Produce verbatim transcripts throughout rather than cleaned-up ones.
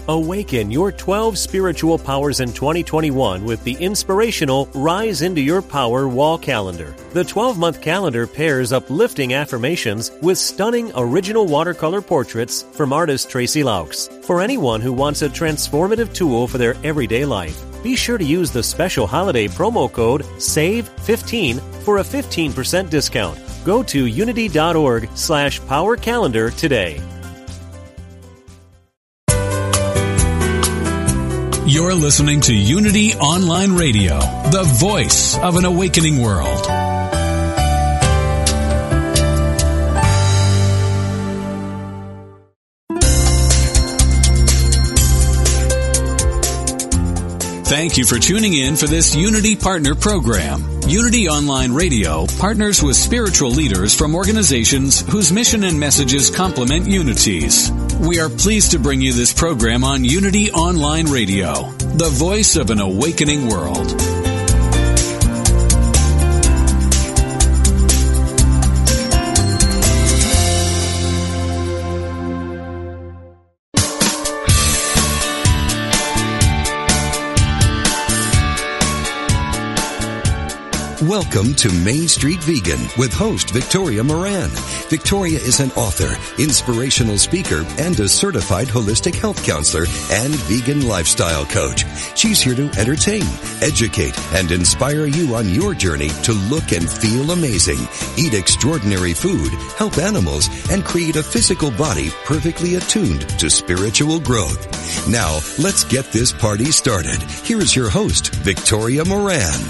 Awaken your twelve spiritual powers in twenty twenty-one with the inspirational Rise Into Your Power wall calendar. The twelve-month calendar pairs uplifting affirmations with stunning original watercolor portraits from artist Tracy Laux. For anyone who wants a transformative tool for their everyday life, be sure to use the special holiday promo code save fifteen for a fifteen percent discount. Go to unity.org slash power calendar today. You're listening to Unity Online Radio, the voice of an awakening world. Thank you for tuning in for this Unity Partner Program. Unity Online Radio partners with spiritual leaders from organizations whose mission and messages complement Unity's. We are pleased to bring you this program on Unity Online Radio, the voice of an awakening world. Welcome to Main Street Vegan with host Victoria Moran. Victoria is an author, inspirational speaker, and a certified holistic health counselor and vegan lifestyle coach. She's here to entertain, educate, and inspire you on your journey to look and feel amazing, eat extraordinary food, help animals, and create a physical body perfectly attuned to spiritual growth. Now, let's get this party started. Here is your host, Victoria Moran.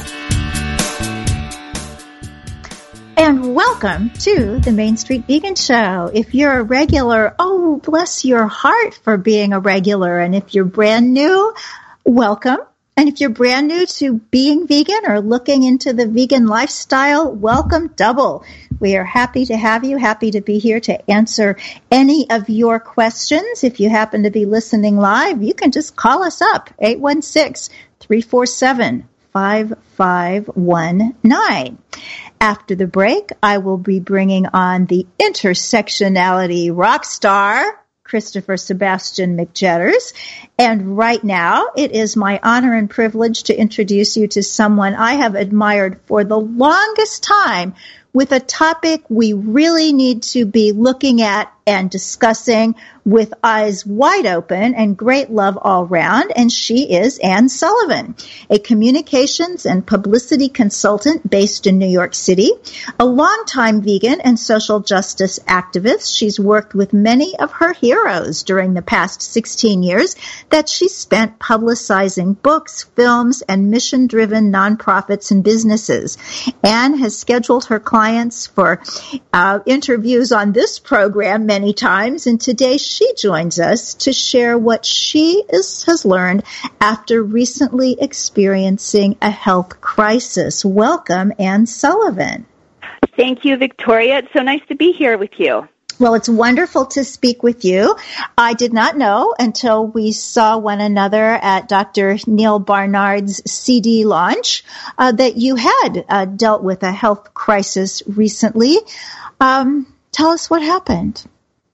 And welcome to the Main Street Vegan Show. If you're a regular, oh, bless your heart for being a regular. And if you're brand new, welcome. And if you're brand new to being vegan or looking into the vegan lifestyle, welcome double. We are happy to have you, happy to be here to answer any of your questions. If you happen to be listening live, you can just call us up, eight one six, three four seven, five five one nine. After the break, I will be bringing on the intersectionality rock star, Christopher Sebastian McJetters. And right now, it is my honor and privilege to introduce you to someone I have admired for the longest time with a topic we really need to be looking at and discussing with eyes wide open and great love all round, and she is Anne Sullivan, a communications and publicity consultant based in New York City, a longtime vegan and social justice activist. She's worked with many of her heroes during the past sixteen years that she spent publicizing books, films, and mission-driven nonprofits and businesses. Anne has scheduled her clients for uh, interviews on this program many times, and today she joins us to share what she is, has learned after recently experiencing a health crisis. Welcome, Anne Sullivan. Thank you, Victoria. It's so nice to be here with you. Well, it's wonderful to speak with you. I did not know until we saw one another at Doctor Neil Barnard's C D launch uh, that you had uh, dealt with a health crisis recently. Um, tell us what happened.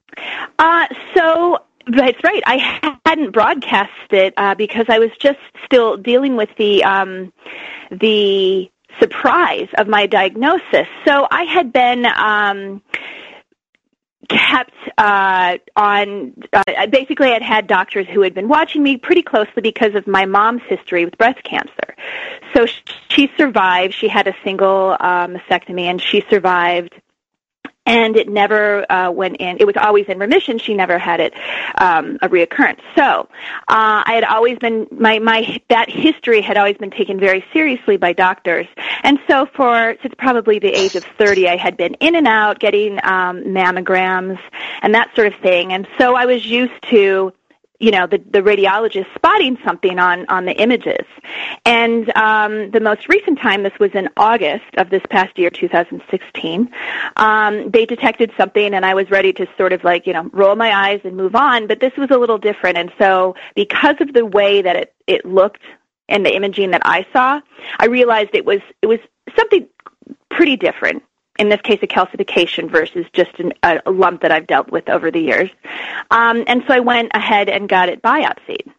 Uh, so that's right. I hadn't broadcast it uh, because I was just still dealing with the um, the surprise of my diagnosis. So I had been um, kept uh, on. Uh, basically, I'd had doctors who had been watching me pretty closely because of my mom's history with breast cancer. So she survived. She had a single uh, mastectomy, and she survived. And it never uh, went in. It was always in remission. She never had it um, a reoccurrence. So uh, I had always been my my that history had always been taken very seriously by doctors. And so for since probably the age of thirty, I had been in and out getting um, mammograms and that sort of thing. And so I was used to, you know, the, the radiologist spotting something on, on the images. And um, the most recent time, this was in August of this past year, two thousand sixteen, um, they detected something, and I was ready to sort of like, you know, roll my eyes and move on, but this was a little different. And so because of the way that it, it looked and the imaging that I saw, I realized it was it was something pretty different. in this case, a calcification versus just an, a, a lump that I've dealt with over the years. Um, and so I went ahead and got it biopsied.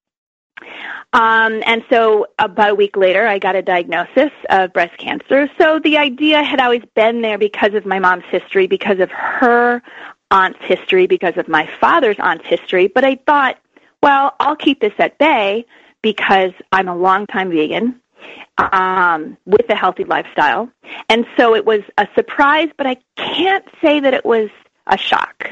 Um, and so about a week later, I got a diagnosis of breast cancer. So the idea had always been there because of my mom's history, because of her aunt's history, because of my father's aunt's history. But I thought, well, I'll keep this at bay because I'm a longtime vegan um, with a healthy lifestyle. And so it was a surprise, but I can't say that it was a shock.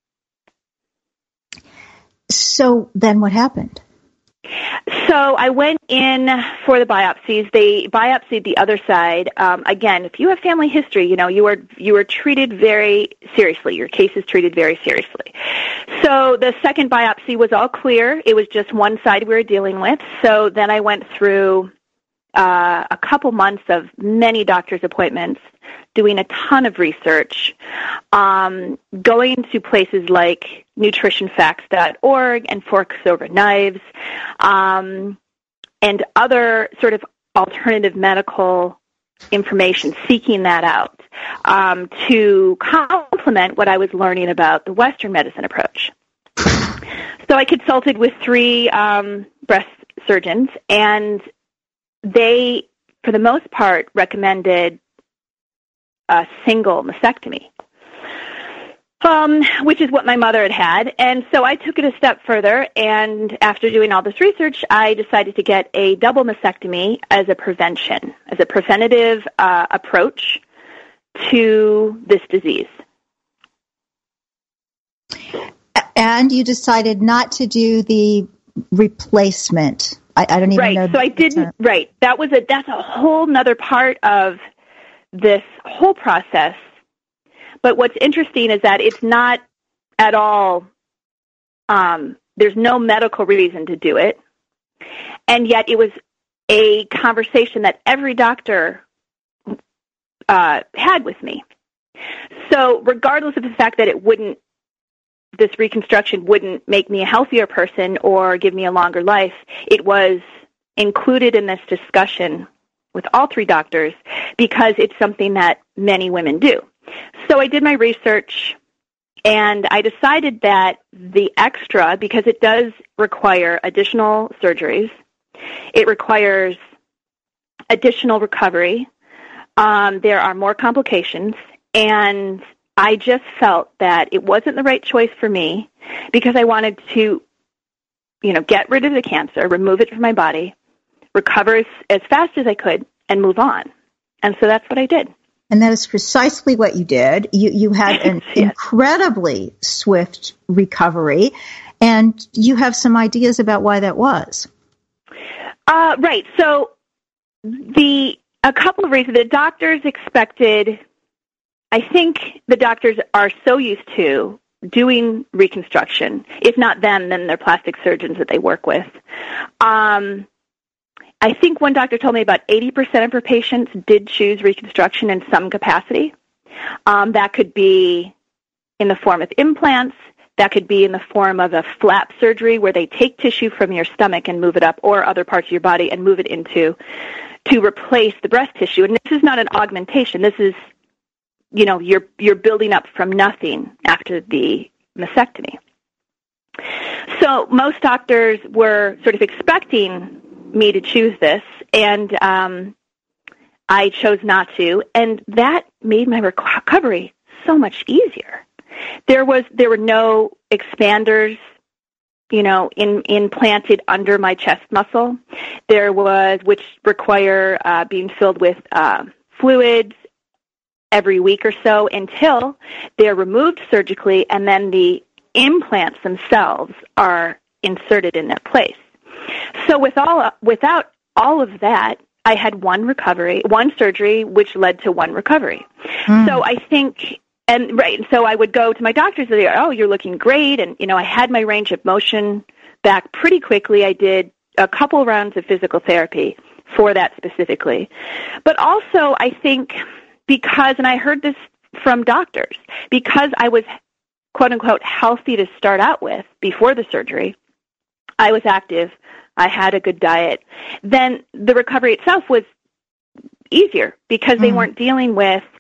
So then what happened? So I went in for the biopsies. They biopsied the other side. Um, again, if you have family history, you know, you are you are treated very seriously. Your case is treated very seriously. So the second biopsy was all clear. It was just one side we were dealing with. So then I went through uh, a couple months of many doctor's appointments, doing a ton of research, um, going to places like nutrition facts dot org and Forks Over Knives, um, and other sort of alternative medical information, seeking that out um, to complement what I was learning about the Western medicine approach. So I consulted with three um, breast surgeons, and they, for the most part, recommended a single mastectomy, um, which is what my mother had had. And so I took it a step further, and after doing all this research, I decided to get a double mastectomy as a prevention, as a preventative uh, approach to this disease. And you decided not to do the replacement. I, I don't even right. know. Right, so I didn't, term. right. That was a, that's a whole nother part of this whole process. But what's interesting is that it's not at all, um, there's no medical reason to do it. And yet it was a conversation that every doctor uh, had with me. So regardless of the fact that it wouldn't, this reconstruction wouldn't make me a healthier person or give me a longer life, it was included in this discussion with all three doctors because it's something that many women do. So I did my research, and I decided that the extra, because it does require additional surgeries, it requires additional recovery, um, there are more complications, and I just felt that it wasn't the right choice for me because I wanted to, you know, get rid of the cancer, remove it from my body, recover as, as fast as I could, and move on. And so that's what I did. And that is precisely what you did. You you had an yes. incredibly swift recovery, and you have some ideas about why that was. Uh, right. So the a couple of reasons. The doctors expected, I think the doctors are so used to doing reconstruction, if not them, then their plastic surgeons that they work with. Um, I think one doctor told me about eighty percent of her patients did choose reconstruction in some capacity. Um, that could be in the form of implants. That could be in the form of a flap surgery where they take tissue from your stomach and move it up, or other parts of your body and move it into, to replace the breast tissue. And this is not an augmentation. This is, you know, you're you're building up from nothing after the mastectomy. So most doctors were sort of expecting me to choose this, and um, I chose not to, and that made my recovery so much easier. There was there were no expanders, you know, in, implanted under my chest muscle. There was, which require uh, being filled with uh, fluids every week or so until they're removed surgically, and then the implants themselves are inserted in that place. So with all, without all of that, I had one recovery, one surgery, which led to one recovery. Mm. So I think, and right, so I would go to my doctors and they go, oh, you're looking great. And, you know, I had my range of motion back pretty quickly. I did a couple rounds of physical therapy for that specifically. But also, I think because, and I heard this from doctors, because I was, quote unquote, healthy to start out with before the surgery, I was active, I had a good diet, then the recovery itself was easier because they mm. weren't dealing with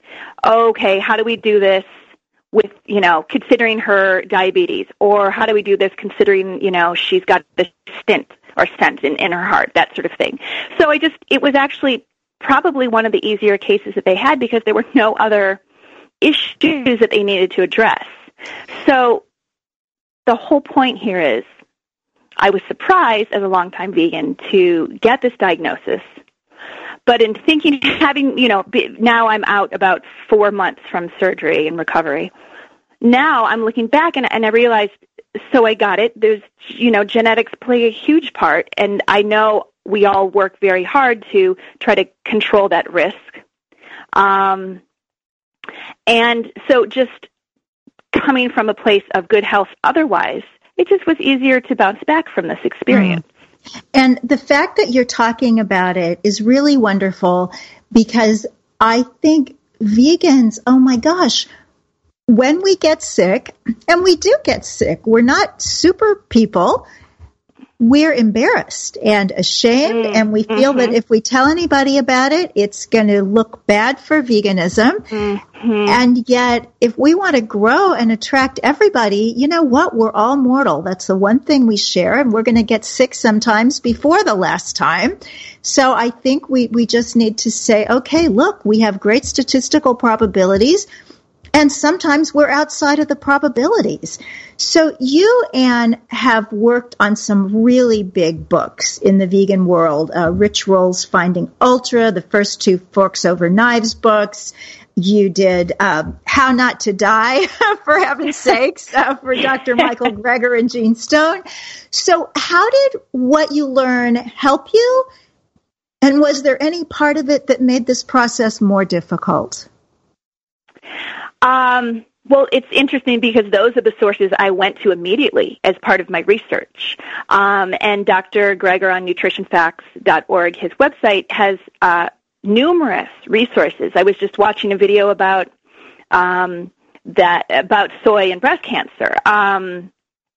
okay, how do we do this with, you know, considering her diabetes? Or how do we do this considering, you know, she's got the stent or stent in, in her heart, that sort of thing. So I just, it was actually probably one of the easier cases that they had because there were no other issues that they needed to address. So the whole point here is I was surprised as a longtime vegan to get this diagnosis. But in thinking, having, you know, now I'm out about four months from surgery and recovery. Now I'm looking back and, and I realized, so I got it. There's, you know, genetics play a huge part. And I know we all work very hard to try to control that risk. Um, and so just coming from a place of good health otherwise, it just was easier to bounce back from this experience. Mm. And the fact that you're talking about it is really wonderful because I think vegans, oh my gosh, when we get sick, and we do get sick, we're not super people, we're embarrassed and ashamed, mm, and we feel mm-hmm. that if we tell anybody about it, it's going to look bad for veganism. Mm-hmm. And yet, if we want to grow and attract everybody, you know what? We're all mortal. That's the one thing we share, and we're going to get sick sometimes before the last time. So I think we, we just need to say, okay, look, we have great statistical probabilities, and sometimes we're outside of the probabilities. So you, Anne, have worked on some really big books in the vegan world. Uh, Rich Roll's Finding Ultra, the first two Forks Over Knives books. You did uh, How Not to Die, for heaven's sakes, uh, for Doctor Michael Greger and Gene Stone. So how did what you learn help you? And was there any part of it that made this process more difficult? Um, well, it's interesting because those are the sources I went to immediately as part of my research. Um, and Doctor Greger on nutrition facts dot org, his website, has uh, numerous resources. I was just watching a video about um, that about soy and breast cancer, um,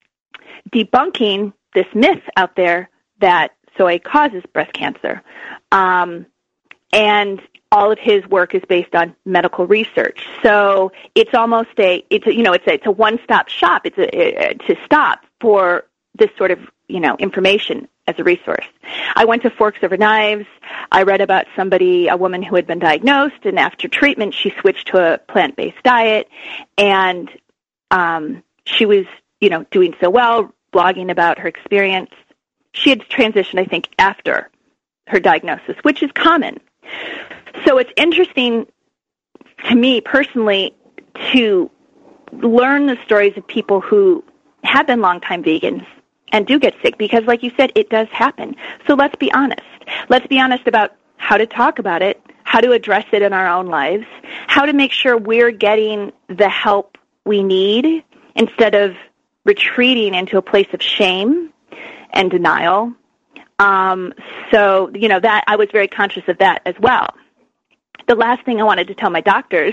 debunking this myth out there that soy causes breast cancer. Um, and all of his work is based on medical research. So it's almost a, it's a, you know, it's a, it's a one-stop shop. It's a, to stop for this sort of, you know, information as a resource. I went to Forks Over Knives. I read about somebody, a woman who had been diagnosed, and after treatment, she switched to a plant-based diet, and um, she was, you know, doing so well, blogging about her experience. She had transitioned, I think, after her diagnosis, which is common. So it's interesting to me personally to learn the stories of people who have been longtime vegans and do get sick because, like you said, it does happen. So let's be honest. Let's be honest about how to talk about it, how to address it in our own lives, how to make sure we're getting the help we need instead of retreating into a place of shame and denial. Um, so, you know, that I was very conscious of that as well. The last thing I wanted to tell my doctors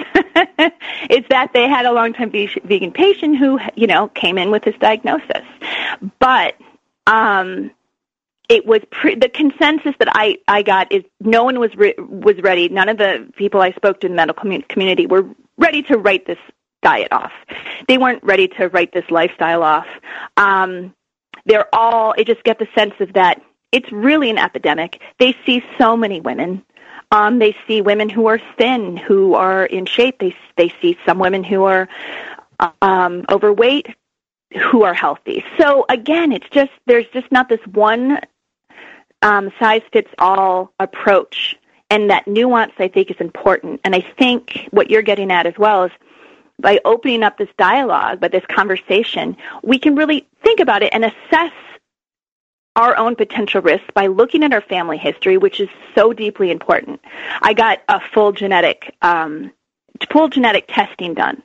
is that they had a long-time vegan patient who, you know, came in with this diagnosis. But um, it was pre- the consensus that I, I got is no one was re- was ready. None of the people I spoke to in the medical community were ready to write this diet off. They weren't ready to write this lifestyle off. Um, they're all, I just get the sense of that it's really an epidemic. They see so many women. Um, they see women who are thin, who are in shape. They they see some women who are um, overweight, who are healthy. So again, it's just there's just not this one um, size fits all approach, and that nuance I think is important. And I think what you're getting at as well is by opening up this dialogue, by this conversation, we can really think about it and assess our own potential risks by looking at our family history, which is so deeply important. I got a full genetic, um, full genetic testing done.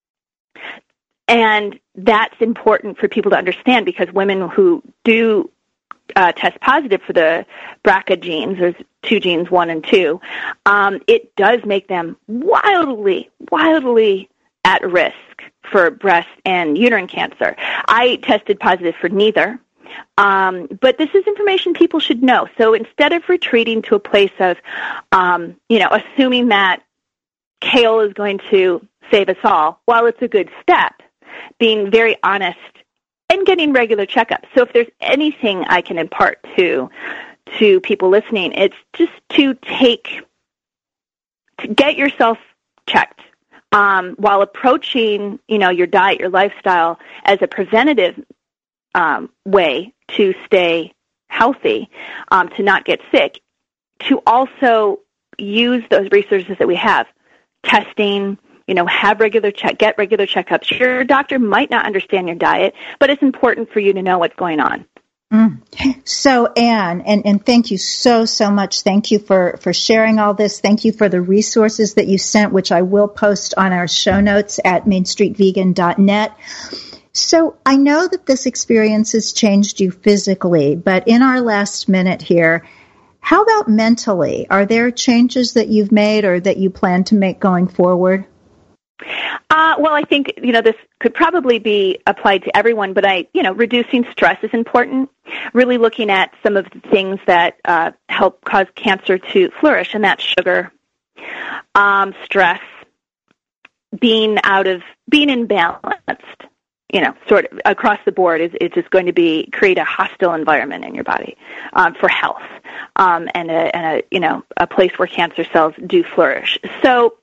And that's important for people to understand because women who do uh, test positive for the B R C A genes, there's two genes, one and two, um, it does make them wildly, wildly at risk for breast and uterine cancer. I tested positive for neither. Um, but this is information people should know. So instead of retreating to a place of, um, you know, assuming that kale is going to save us all, while it's a good step, being very honest and getting regular checkups. So if there's anything I can impart to to people listening, it's just to take, to get yourself checked um, while approaching, you know, your diet, your lifestyle as a preventative um, way to stay healthy, um, to not get sick, to also use those resources that we have, testing, you know, have regular check, get regular checkups. Your doctor might not understand your diet, but it's important for you to know what's going on. Mm. So, Ann, and, and thank you so, so much. Thank you for, for sharing all this. Thank you for the resources that you sent, which I will post on our show notes at main street vegan dot net. So I know that this experience has changed you physically, but in our last minute here, how about mentally? Are there changes that you've made or that you plan to make going forward? Uh, well, I think, you know, this could probably be applied to everyone, but I, you know, reducing stress is important. Really looking at some of the things that uh, help cause cancer to flourish, and that's sugar, um, stress, being out of, being imbalanced, you know, sort of across the board is, is just going to be, create a hostile environment in your body um, for health um, and, a, and a, you know, a place where cancer cells do flourish. So,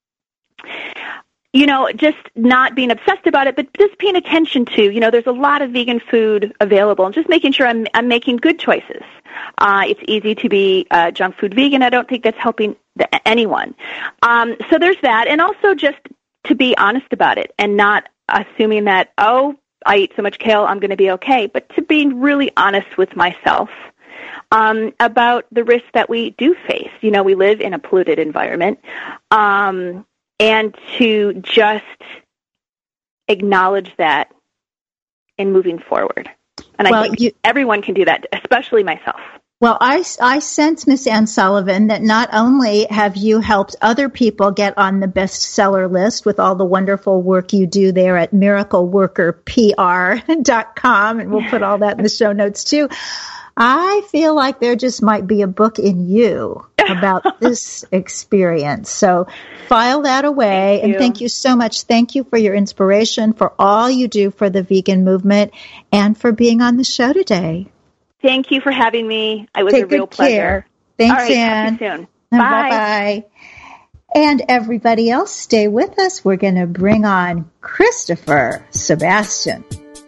you know, just not being obsessed about it, but just paying attention to, you know, there's a lot of vegan food available, and just making sure I'm, I'm making good choices. Uh, it's easy to be uh, junk food vegan. I don't think that's helping the, anyone. Um, so there's that, and also just to be honest about it and not assuming that, oh, I eat so much kale, I'm going to be okay, but to being really honest with myself um, about the risks that we do face. You know, we live in a polluted environment. Um And to just acknowledge that in moving forward. And well, I think you, everyone can do that, especially myself. Well, I, I sense, Miss Ann Sullivan, that not only have you helped other people get on the bestseller list with all the wonderful work you do there at miracle worker P R dot com, and we'll put all that in the show notes too. I feel like there just might be a book in you about this experience. So file that away. Thank and thank you so much. Thank you for your inspiration, for all you do for the vegan movement, and for being on the show today. Thank you for having me. It was Take a real good pleasure. Care. Thanks, all right, Ann. talk to you soon. Bye. Bye. Bye-bye. And everybody else, stay with us. We're going to bring on Christopher Sebastian.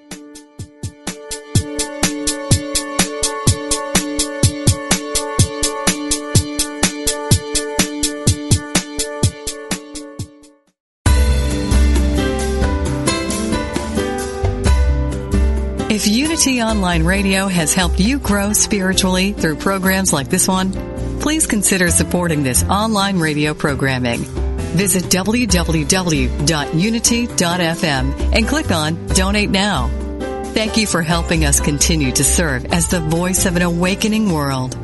If Unity Online Radio has helped you grow spiritually through programs like this one, please consider supporting this online radio programming. Visit w w w dot unity dot f m and click on Donate Now. Thank you for helping us continue to serve as the voice of an awakening world.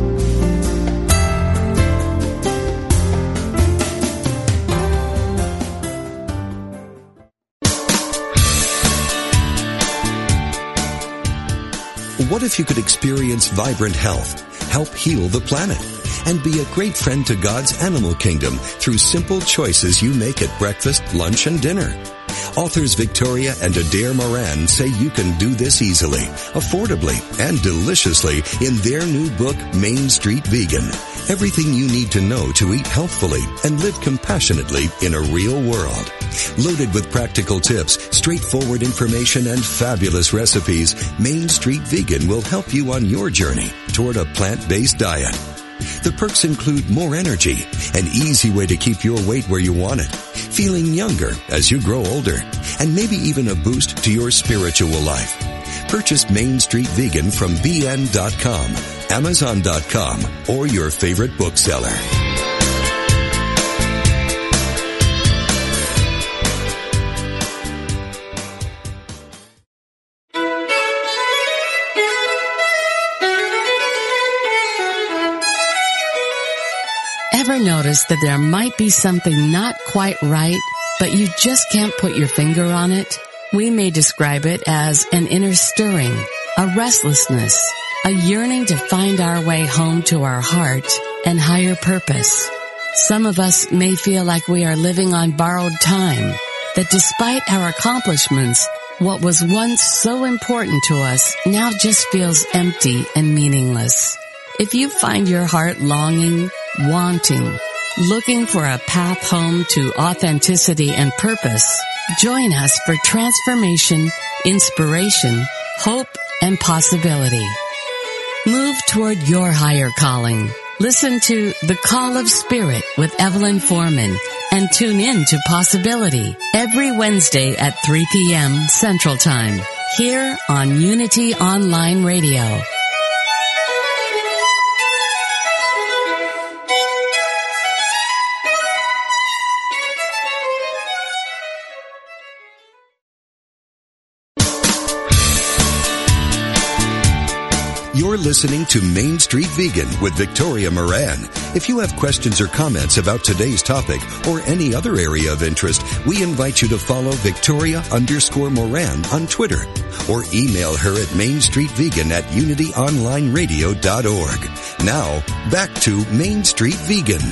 What if you could experience vibrant health, help heal the planet, and be a great friend to God's animal kingdom through simple choices you make at breakfast, lunch, and dinner? Authors Victoria and Adair Moran say you can do this easily, affordably, and deliciously in their new book, Main Street Vegan. Everything you need to know to eat healthfully and live compassionately in a real world. Loaded with practical tips, straightforward information, and fabulous recipes, Main Street Vegan will help you on your journey toward a plant-based diet. The perks include more energy, an easy way to keep your weight where you want it, feeling younger as you grow older, and maybe even a boost to your spiritual life. Purchase Main Street Vegan from b n dot com, amazon dot com, or your favorite bookseller. Ever notice that there might be something not quite right, but you just can't put your finger on it? We may describe it as an inner stirring, a restlessness, a yearning to find our way home to our heart and higher purpose. Some of us may feel like we are living on borrowed time, that despite our accomplishments, what was once so important to us now just feels empty and meaningless. If you find your heart longing, wanting, looking for a path home to authenticity and purpose, join us for transformation, inspiration, hope, and possibility. Move toward your higher calling. Listen to The Call of Spirit with Evelyn Foreman and tune in to Possibility every Wednesday at three p.m. Central Time here on Unity Online Radio. You're listening to Main Street Vegan with Victoria Moran. If you have questions or comments about today's topic or any other area of interest, we invite you to follow Victoria underscore Moran on Twitter or email her at mainstreetvegan at unityonlineradio dot org. Now, back to Main Street Vegan.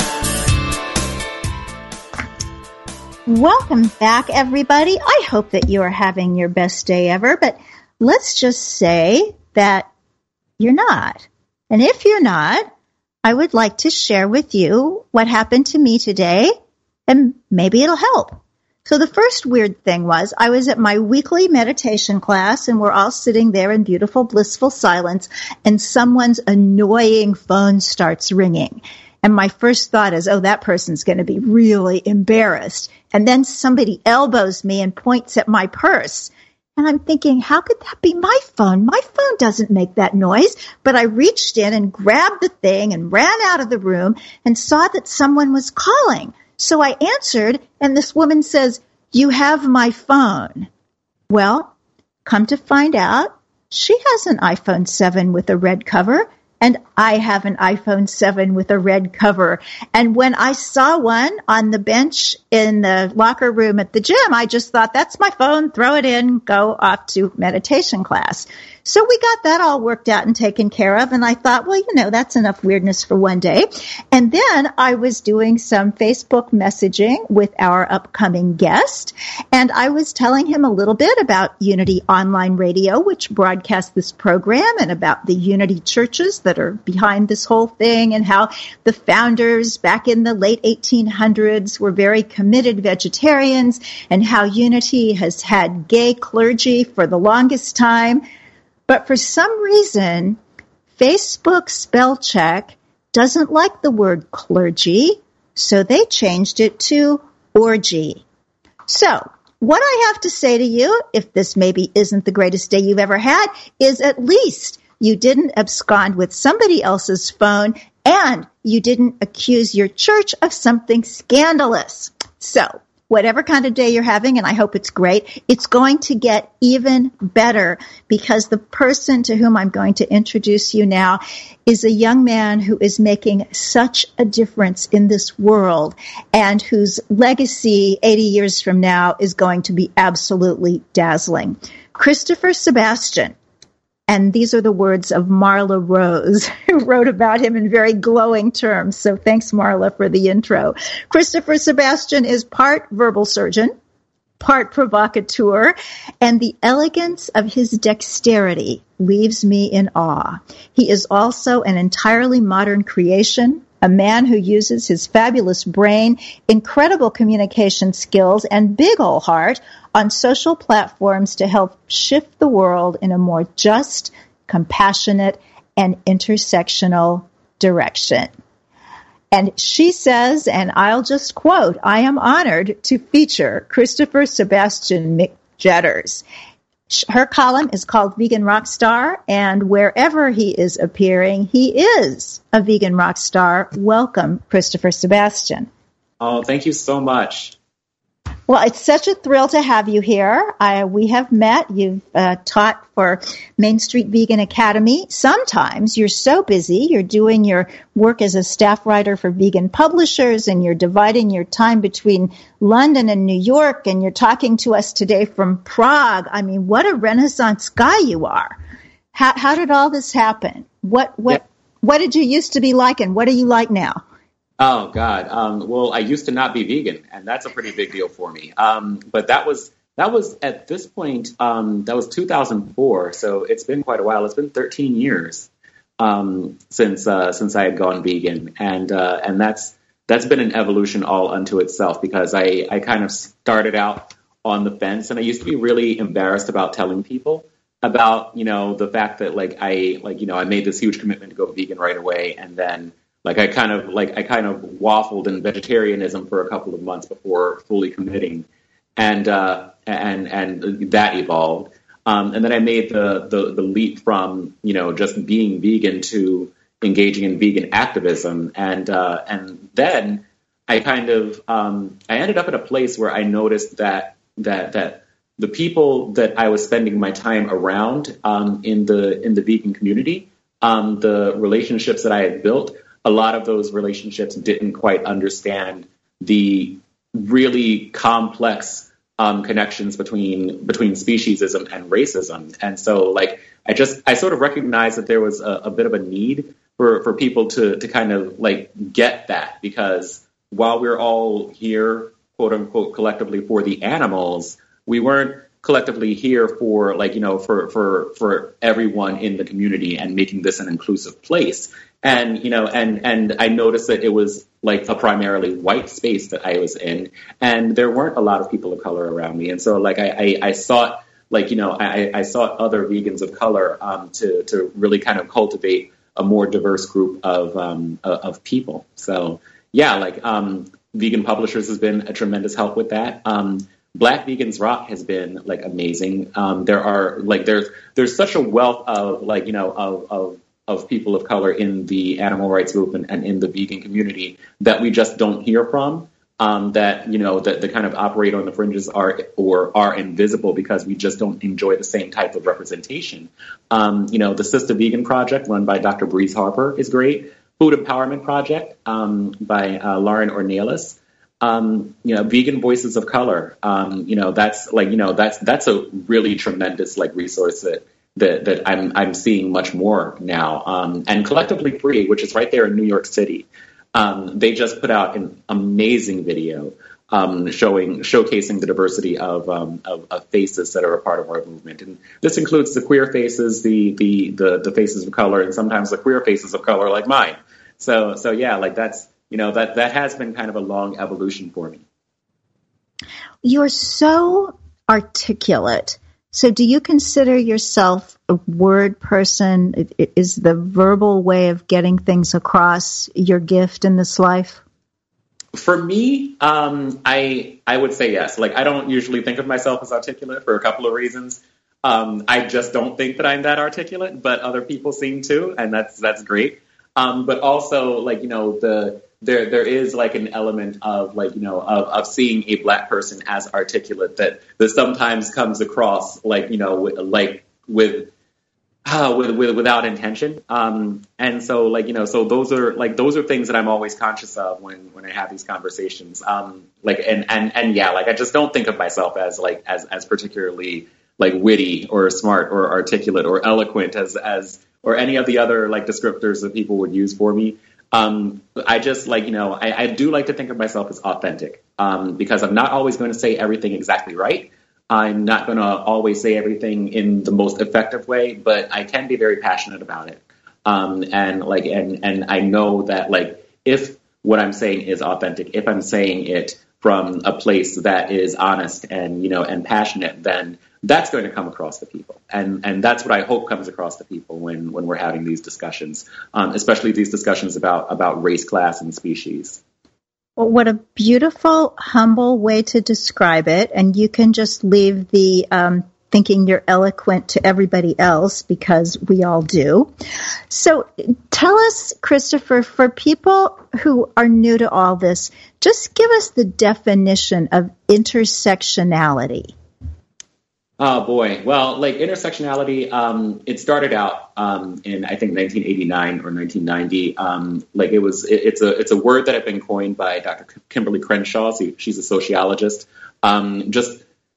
Welcome back, everybody. I hope that you are having your best day ever, but let's just say that you're not. And if you're not, I would like to share with you what happened to me today, and maybe it'll help. So the first weird thing was I was at my weekly meditation class, and we're all sitting there in beautiful, blissful silence, and someone's annoying phone starts ringing. And my first thought is, oh, that person's going to be really embarrassed. And then somebody elbows me and points at my purse. And I'm thinking, how could that be my phone? My phone doesn't make that noise. But I reached in and grabbed the thing and ran out of the room and saw that someone was calling. So I answered, and this woman says, "You have my phone." Well, come to find out, she has an iPhone seven with a red cover, and I have an iPhone seven with a red cover. And when I saw one on the bench in the locker room at the gym, I just thought, that's my phone, throw it in, go off to meditation class. So we got that all worked out and taken care of. And I thought, well, you know, that's enough weirdness for one day. And then I was doing some Facebook messaging with our upcoming guest. And I was telling him a little bit about Unity Online Radio, which broadcasts this program, and about the Unity churches that are behind this whole thing, and how the founders back in the late eighteen hundreds were very committed vegetarians, and how Unity has had gay clergy for the longest time. But for some reason, Facebook spell check doesn't like the word clergy, so they changed it to orgy. So what I have to say to you, if this maybe isn't the greatest day you've ever had, is at least you didn't abscond with somebody else's phone, and you didn't accuse your church of something scandalous. So whatever kind of day you're having, and I hope it's great, it's going to get even better, because the person to whom I'm going to introduce you now is a young man who is making such a difference in this world, and whose legacy eighty years from now is going to be absolutely dazzling. Christopher Sebastian. And these are the words of Marla Rose, who wrote about him in very glowing terms. So thanks, Marla, for the intro. Christopher Sebastian is part verbal surgeon, part provocateur, and the elegance of his dexterity leaves me in awe. He is also an entirely modern creation, a man who uses his fabulous brain, incredible communication skills, and big ol' heart on social platforms to help shift the world in a more just, compassionate, and intersectional direction. And she says, and I'll just quote, "I am honored to feature Christopher Sebastian McJetters." Her column is called Vegan Rockstar, and wherever he is appearing, he is a vegan rock star. Welcome, Christopher Sebastian. Oh, thank you so much. Well, it's such a thrill to have you here. I, we have met. You've uh, taught for Main Street Vegan Academy. Sometimes you're so busy, you're doing your work as a staff writer for vegan publishers, and you're dividing your time between London and New York, and you're talking to us today from Prague. I mean, what a Renaissance guy you are. How, how did all this happen? What what yeah. what did you used to be like, and what are you like now? Oh God. Um, well, I used to not be vegan, and that's a pretty big deal for me. Um, but that was that was at this point. Um, that was two thousand four, so it's been quite a while. It's been thirteen years um, since uh, since I had gone vegan, and uh, and that's that's been an evolution all unto itself, because I I kind of started out on the fence, and I used to be really embarrassed about telling people about, you know, the fact that like I like you know I made this huge commitment to go vegan right away, and then. Like I kind of like I kind of waffled in vegetarianism for a couple of months before fully committing, and uh, and and that evolved. Um, and then I made the, the the leap from, you know, just being vegan to engaging in vegan activism, and uh, and then I kind of um, I ended up at a place where I noticed that that that the people that I was spending my time around um, in the in the vegan community, um, the relationships that I had built. A lot of those relationships didn't quite understand the really complex um, connections between between speciesism and racism. And so, like, I just I sort of recognized that there was a, a bit of a need for, for people to to kind of like get that, because while we're all here, quote unquote, collectively for the animals, we weren't collectively here for like, you know, for for for everyone in the community and making this an inclusive place. And, you know, and, and I noticed that it was like a primarily white space that I was in, and there weren't a lot of people of color around me. And so like I, I, I sought like, you know, I, I sought other vegans of color um, to, to really kind of cultivate a more diverse group of, um, of people. So, yeah, like um, Vegan Publishers has been a tremendous help with that. Um, Black Vegans Rock has been like amazing. Um, there are like there's there's such a wealth of like, you know, of, of of people of color in the animal rights movement and in the vegan community that we just don't hear from, um, that, you know, that, that kind of operate on the fringes are or are invisible because we just don't enjoy the same type of representation. Um, you know, the Sister Vegan Project run by Doctor Breeze Harper is great. Food Empowerment Project um, by uh, Lauren Ornelas. Um, you know, Vegan Voices of Color. Um, you know, that's like, you know, that's that's a really tremendous like resource that that that I'm I'm seeing much more now. Um, and Collectively Free, which is right there in New York City, um, they just put out an amazing video um, showing showcasing the diversity of, um, of of faces that are a part of our movement, and this includes the queer faces, the the the, the faces of color, and sometimes the queer faces of color like mine. So so yeah, like that's you know that that has been kind of a long evolution for me. You're so articulate. So do you consider yourself a word person? Is the verbal way of getting things across your gift in this life? For me, um, I I would say yes. Like, I don't usually think of myself as articulate for a couple of reasons. Um, I just don't think that I'm that articulate, but other people seem to, and that's that's great. Um, but also, like, you know, the there there is like an element of like, you know, of, of seeing a Black person as articulate that that sometimes comes across like, you know, with, like with, uh, with with without intention. Um, and so like, you know, so those are like those are things that I'm always conscious of when when I have these conversations. Um, like and and and yeah, like I just don't think of myself as like as as particularly like witty or smart or articulate or eloquent as as or any of the other like descriptors that people would use for me. Um, I just like, you know, I, I do like to think of myself as authentic um, because I'm not always going to say everything exactly right. I'm not going to always say everything in the most effective way, but I can be very passionate about it. Um, and like, and, and I know that like, if what I'm saying is authentic, if I'm saying it from a place that is honest and, you know, and passionate, then that's going to come across to people. And and that's what I hope comes across to people when, when we're having these discussions, um, especially these discussions about, about race, class, and species. Well, what a beautiful, humble way to describe it. And you can just leave the um, thinking you're eloquent to everybody else, because we all do. So tell us, Christopher, for people who are new to all this, just give us the definition of intersectionality. Oh, boy. Well, like intersectionality, um, it started out um, in, I think, nineteen eighty-nine or nineteen ninety. Um, like it was, it, it's a it's a word that had been coined by Doctor Kimberly Crenshaw. She, she's a sociologist. Um, just,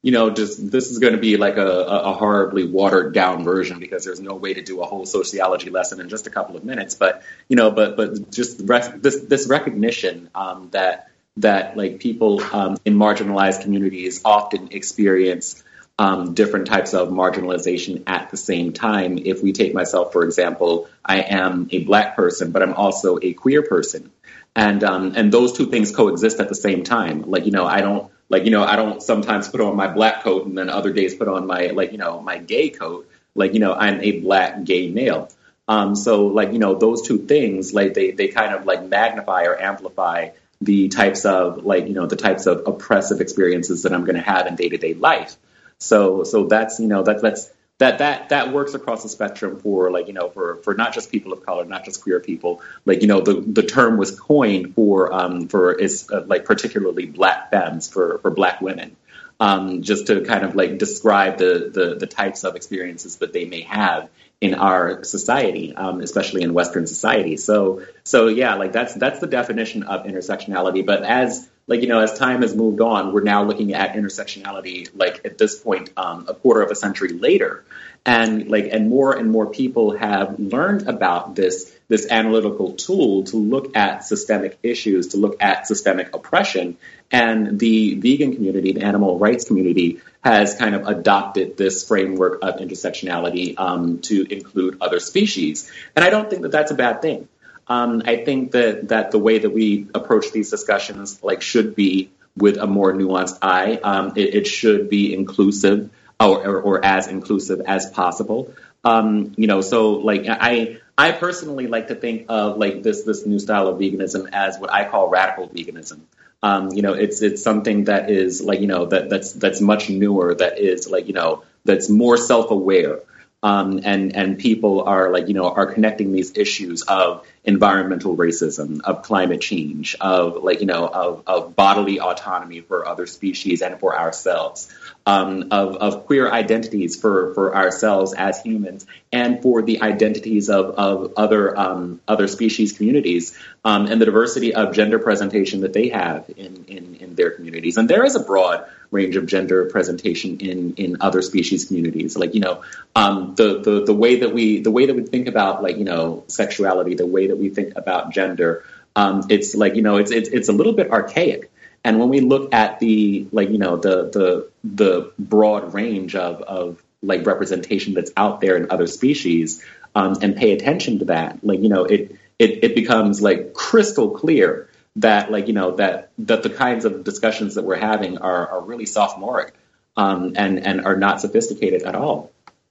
you know, just this is going to be like a, a horribly watered down version because there's no way to do a whole sociology lesson in just a couple of minutes. But, you know, but but just rec- this this recognition um, that that like people um, in marginalized communities often experience um, different types of marginalization at the same time. If we take myself, for example, I am a Black person, but I'm also a queer person. And um, and those two things coexist at the same time. Like, you know, I don't like, you know, I don't sometimes put on my Black coat and then other days put on my, like, you know, my gay coat. Like, you know, I'm a Black gay male. Um, so, like, you know, those two things, like, they, they kind of, like, magnify or amplify the types of, like, you know, the types of oppressive experiences that I'm going to have in day-to-day life. So so that's, you know, that, that's that that that works across the spectrum for, like, you know, for, for not just people of color, not just queer people. Like, you know, the, the term was coined for um for is uh, like particularly Black femmes, for, for Black women, um, just to kind of like describe the, the, the types of experiences that they may have in our society, um, especially in Western society. So so yeah, like that's that's the definition of intersectionality. But as Like, you know, as time has moved on, we're now looking at intersectionality, like at this point, um, a quarter of a century later. And like, and more and more people have learned about this, this analytical tool to look at systemic issues, to look at systemic oppression. And the vegan community, the animal rights community, has kind of adopted this framework of intersectionality um, to include other species. And I don't think that that's a bad thing. Um, I think that, that the way that we approach these discussions, like, should be with a more nuanced eye. Um, it, it should be inclusive, or, or, or as inclusive as possible. Um, you know, so like I, I personally like to think of like this this new style of veganism as what I call radical veganism. Um, you know, it's it's something that is like, you know, that that's that's much newer, that is like, you know, that's more self-aware. Um, and, and people are like, you know, are connecting these issues of environmental racism, of climate change, of like, you know, of, of bodily autonomy for other species and for ourselves, um, of, of queer identities for, for ourselves as humans, and for the identities of, of other um, other species communities, um, and the diversity of gender presentation that they have in, in, in their communities. And there is a broad range of gender presentation in, in other species communities. Like, you know, um, the, the, the way that we, the way that we think about, like, you know, sexuality, the way that we think about gender, um, it's like, you know, it's, it's, it's a little bit archaic. And when we look at the, like, you know, the, the, the broad range of, of like representation that's out there in other species, um, and pay attention to that, like, you know, it, it, it becomes like crystal clear that, like, you know, that that the kinds of discussions that we're having are, are really sophomoric, um, and, and are not sophisticated at all.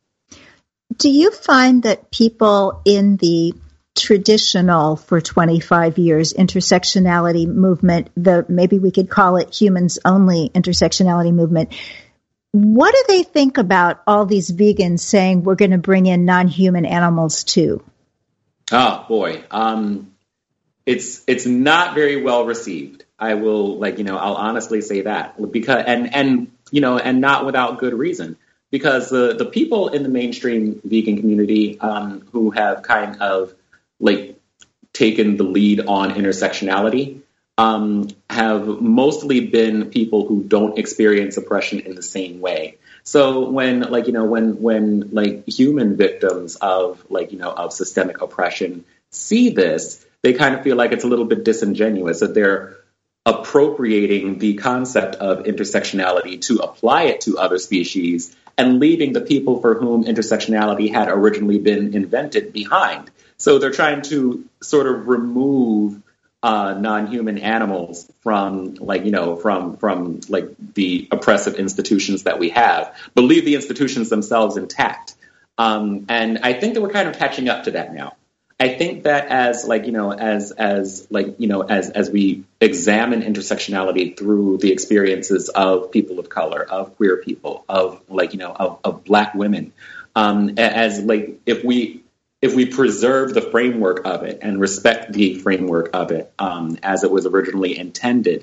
Do you find that people in the traditional, for twenty-five years, intersectionality movement, the maybe we could call it humans only intersectionality movement, what do they think about all these vegans saying we're going to bring in non-human animals too? Oh, boy. Um It's it's not very well received. I will, like, you know, I'll honestly say that, because and and you know, and not without good reason, because the the people in the mainstream vegan community um, who have kind of like taken the lead on intersectionality um, have mostly been people who don't experience oppression in the same way. So when, like, you know, when when like human victims of, like, you know, of systemic oppression see this, they kind of feel like it's a little bit disingenuous, that they're appropriating the concept of intersectionality to apply it to other species and leaving the people for whom intersectionality had originally been invented behind. So they're trying to sort of remove uh, non-human animals from, like, you know, from from like the oppressive institutions that we have, but leave the institutions themselves intact. Um, and I think that we're kind of catching up to that now. I think that as, like, you know, as, as, like, you know, as, as we examine intersectionality through the experiences of people of color, of queer people, of, like, you know, of, of Black women, um, as, like, if we, if we preserve the framework of it and respect the framework of it, um, as it was originally intended,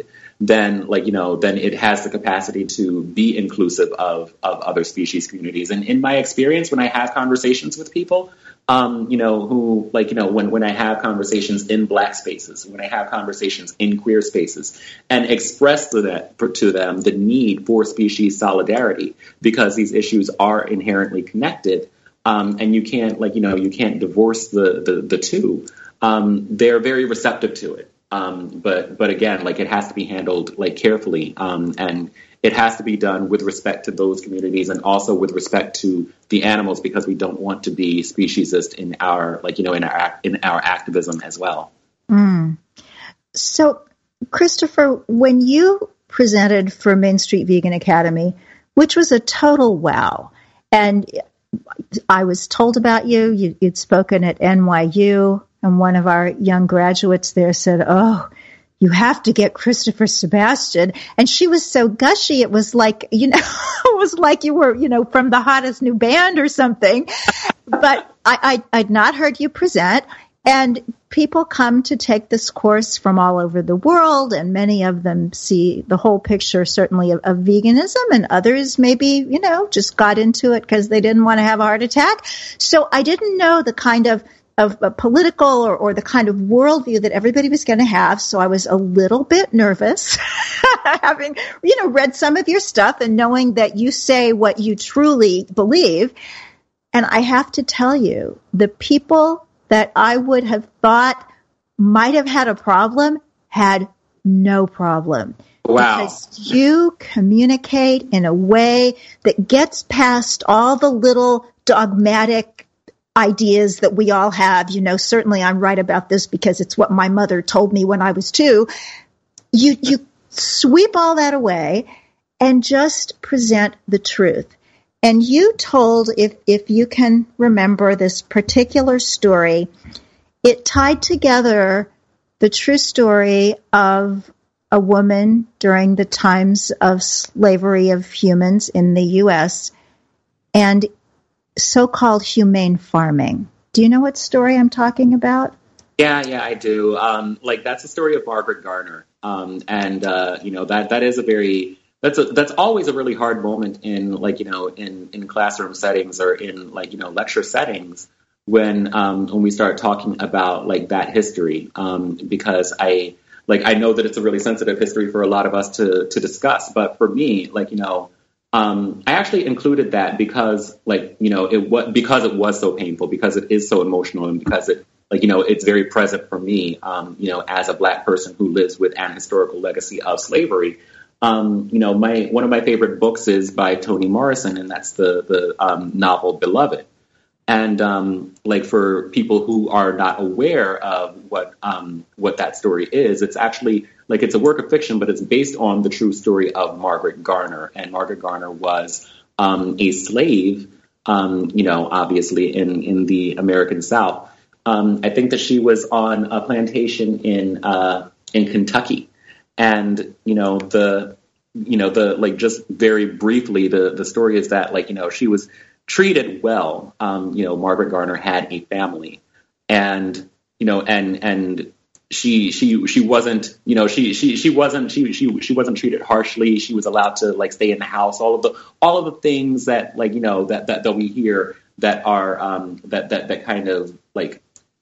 then like, you know, then it has the capacity to be inclusive of, of other species communities. And in my experience, when I have conversations with people, um, you know, who like, you know, when, when I have conversations in Black spaces, when I have conversations in queer spaces and express to that to them the need for species solidarity, because these issues are inherently connected. Um, and you can't like, you know, you can't divorce the, the, the two. Um, they're very receptive to it. Um, but but again, like it has to be handled like carefully, um, and it has to be done with respect to those communities and also with respect to the animals, because we don't want to be speciesist in our like you know in our in our activism as well. Mm. So, Christopher, when you presented for Main Street Vegan Academy, which was a total wow, and I was told about you, you you'd spoken at N Y U. And one of our young graduates there said, oh, you have to get Christopher Sebastian. And she was so gushy. It was like, you know, it was like you were, you know, from the hottest new band or something. But I, I, I'd not heard you present. And people come to take this course from all over the world. And many of them see the whole picture, certainly, of, of veganism. And others maybe, you know, just got into it because they didn't want to have a heart attack. So I didn't know the kind of of a political or, or the kind of worldview that everybody was going to have. So I was a little bit nervous having, you know, read some of your stuff and knowing that you say what you truly believe. And I have to tell you, the people that I would have thought might have had a problem had no problem. Wow. Because you communicate in a way that gets past all the little dogmatic ideas that we all have. You know, certainly I'm right about this because it's what my mother told me when I was two. You, you sweep all that away and just present the truth. And you told, if, if you can remember this particular story, it tied together the true story of a woman during the times of slavery of humans in the U S and so-called humane farming. Do you know what story I'm talking about? Yeah, yeah, I do. Um, like that's the story of Margaret Garner, um, and uh, you know that that is a very that's a that's always a really hard moment in like you know in, in classroom settings or in like you know lecture settings when um, when we start talking about like that history, um, because I like I know that it's a really sensitive history for a lot of us to to discuss, but for me, like you know. Um, I actually included that because, like, you know, it was because it was so painful, because it is so emotional, and because it, like, you know, it's very present for me, um, you know, as a Black person who lives with an historical legacy of slavery. Um, you know, my one of my favorite books is by Toni Morrison, and that's the the um, novel Beloved. And um, like for people who are not aware of what um, what that story is, it's actually like it's a work of fiction, but it's based on the true story of Margaret Garner. And Margaret Garner was um, a slave, um, you know, obviously in, in the American South. Um, I think that she was on a plantation in uh, in Kentucky, and you know the you know the like just very briefly the the story is that like you know she was treated well. Um, you know, Margaret Garner had a family, and you know, and and she she she wasn't, you know, she she she wasn't she she she wasn't treated harshly. She was allowed to like stay in the house. All of the all of the things that like you know that that, that we hear that are um, that that that kind of like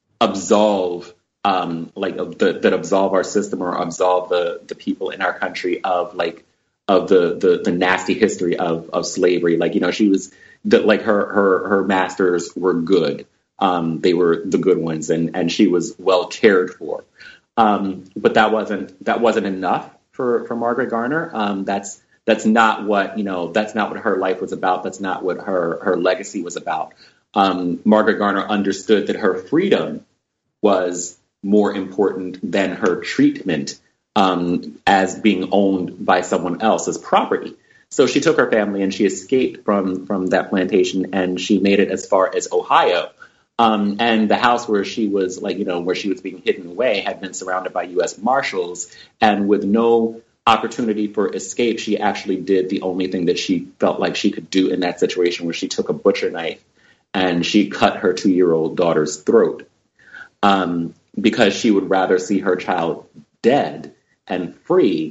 absolve um, like uh, the, that absolve our system or absolve the the people in our country of like of the the, the nasty history of of slavery. Like you know, she was. That like her, her, her masters were good. Um, they were the good ones, and, and she was well cared for. Um, but that wasn't that wasn't enough for, for Margaret Garner. Um, that's that's not what you know. That's not what her life was about. That's not what her her legacy was about. Um, Margaret Garner understood that her freedom was more important than her treatment um, as being owned by someone else as property. So she took her family and she escaped from, from that plantation, and she made it as far as Ohio. Um, and the house where she was like, you know, where she was being hidden away had been surrounded by U S Marshals. And with no opportunity for escape, she actually did the only thing that she felt like she could do in that situation, where she took a butcher knife and she cut her two-year-old daughter's throat um, because she would rather see her child dead and free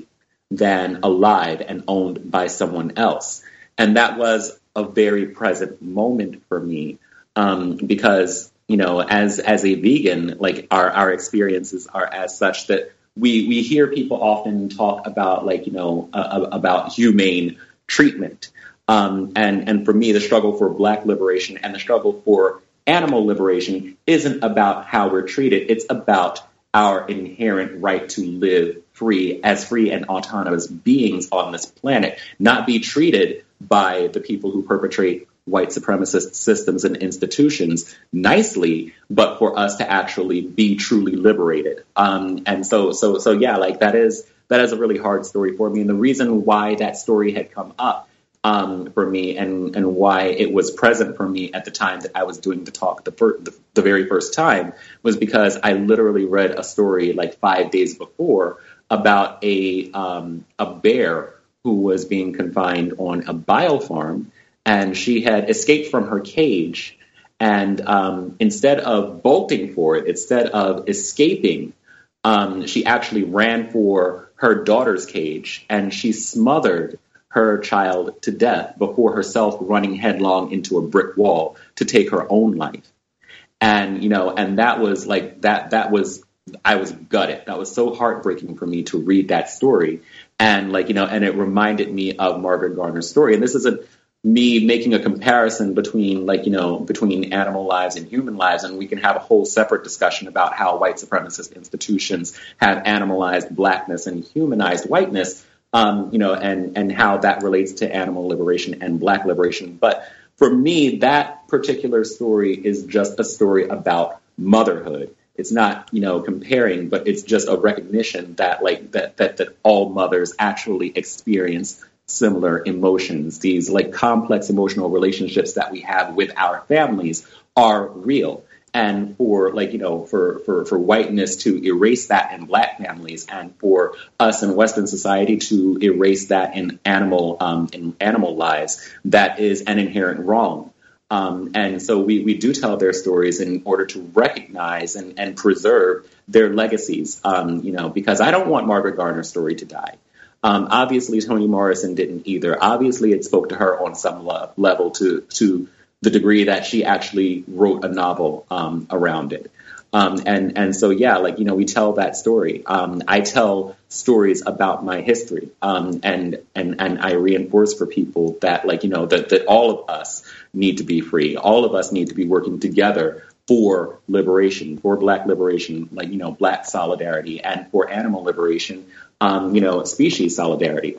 than alive and owned by someone else. And that was a very present moment for me, um, because, you know, as as a vegan, like our, our experiences are as such that we we hear people often talk about, like, you know, uh, about humane treatment. Um, and, and for me, the struggle for Black liberation and the struggle for animal liberation isn't about how we're treated. It's about our inherent right to live free, as free and autonomous beings on this planet, not be treated by the people who perpetrate white supremacist systems and institutions nicely, but for us to actually be truly liberated. Um, and so, so, so, yeah, like that is that is a really hard story for me. And the reason why that story had come up um, for me, and and why it was present for me at the time that I was doing the talk the, fir- the the very first time, was because I literally read a story like five days before about a um, a bear who was being confined on a biofarm, and she had escaped from her cage. And um, instead of bolting for it, instead of escaping, um, she actually ran for her daughter's cage, and she smothered her child to death before herself running headlong into a brick wall to take her own life. And, you know, and that was like that, that was, I was gutted. That was so heartbreaking for me to read that story. And like, you know, and it reminded me of Margaret Garner's story. And this isn't me making a comparison between, like, you know, between animal lives and human lives. And we can have a whole separate discussion about how white supremacist institutions have animalized Blackness and humanized whiteness. Um, you know, and, and how that relates to animal liberation and Black liberation. But for me, that particular story is just a story about motherhood. It's not, you know, comparing, but it's just a recognition that, like, that that that all mothers actually experience similar emotions. These, like, complex emotional relationships that we have with our families are real. And for, like, you know, for, for, for whiteness to erase that in Black families, and for us in Western society to erase that in animal um, in animal lives, that is an inherent wrong. Um, and so we, we do tell their stories in order to recognize and, and preserve their legacies, um, you know, because I don't want Margaret Garner's story to die. Um, obviously, Toni Morrison didn't either. Obviously, it spoke to her on some le- level to to the degree that she actually wrote a novel um, around it. Um, and, and so, yeah, like, you know, we tell that story. Um, I tell stories about my history, um, and, and, and I reinforce for people that, like, you know, that, that all of us need to be free. All of us need to be working together for liberation, for Black liberation, like, you know, Black solidarity, and for animal liberation, um, you know, species solidarity.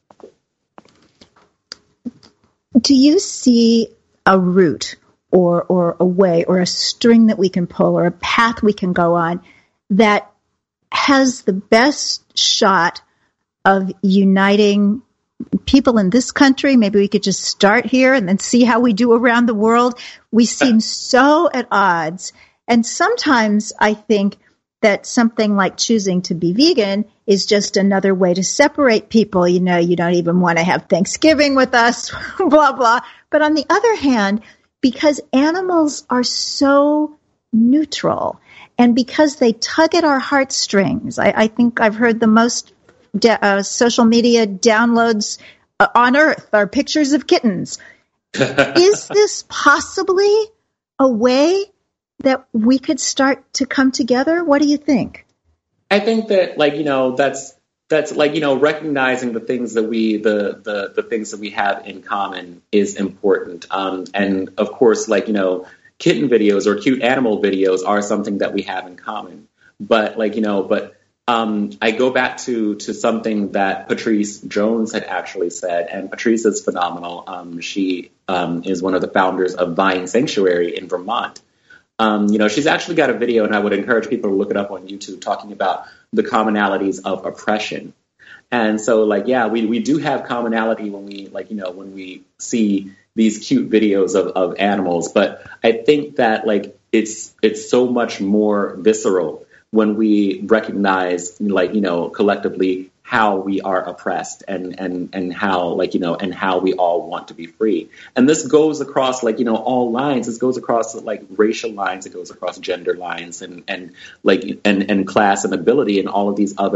Do you see a route or or a way or a string that we can pull or a path we can go on that has the best shot of uniting people in this country? Maybe we could just start here and then see how we do around the world. We seem so at odds. And sometimes I think that something like choosing to be vegan is just another way to separate people. You know, you don't even want to have Thanksgiving with us, blah, blah. But on the other hand, because animals are so neutral and because they tug at our heartstrings, I, I think I've heard the most de- uh, social media downloads uh, on earth are pictures of kittens. Is this possibly a way that we could start to come together? What do you think? I think that, like, you know, that's that's like, you know, recognizing the things that we the the, the things that we have in common is important. Um, and of course, like, you know, kitten videos or cute animal videos are something that we have in common. But like, you know, but um, I go back to to something that Patrice Jones had actually said, and Patrice is phenomenal. Um, she um, is one of the founders of Vine Sanctuary in Vermont. Um, you know, she's actually got a video, and I would encourage people to look it up on YouTube, talking about the commonalities of oppression. And so, like, yeah, we, we do have commonality when we, like, you know, when we see these cute videos of, of animals. But I think that, like, it's it's so much more visceral when we recognize, like, you know, collectively how we are oppressed and, and, and how, like, you know, and how we all want to be free. And this goes across, like, you know, all lines. This goes across, like, racial lines. It goes across gender lines and, and like, and, and class and ability and all of these other